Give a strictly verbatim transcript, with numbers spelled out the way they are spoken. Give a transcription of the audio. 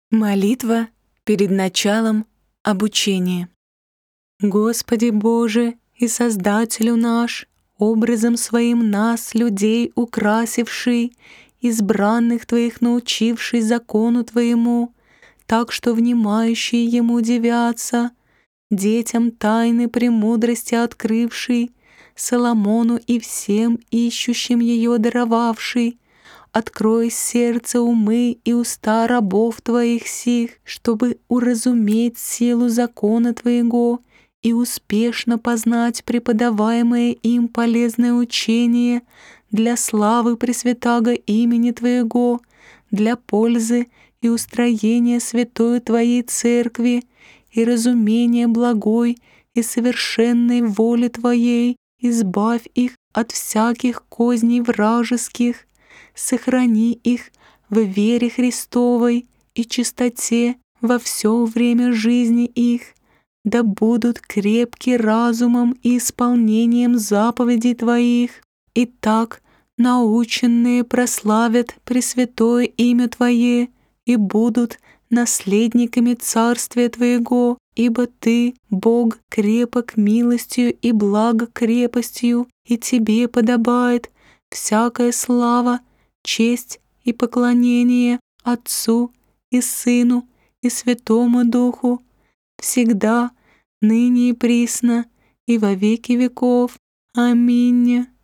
Молитва перед началом обучения. Господи Боже и Создателю наш, образом Своим нас, людей, украсивший, избранных Твоих научивший закону Твоему, так что внимающие Ему дивятся, детям тайны премудрости открывший, Соломону и всем ищущим ее даровавший, открой сердце, умы и уста рабов Твоих сих, чтобы уразуметь силу закона Твоего и успешно познать преподаваемое им полезное учение для славы Пресвятаго имени Твоего, для пользы и устроения святой Твоей Церкви и разумения благой и совершенной воли Твоей, избавь их от всяких козней вражеских, сохрани их в вере Христовой и чистоте во все время жизни их, да будут крепки разумом и исполнением заповедей Твоих, и так наученные прославят Пресвятое имя Твое и будут наследниками Царствия Твоего, ибо Ты, Бог, крепок милостью и благо крепостью, и Тебе подобает всякая слава, честь и поклонение Отцу и Сыну и Святому Духу, всегда, ныне и присно, и во веки веков. Аминь.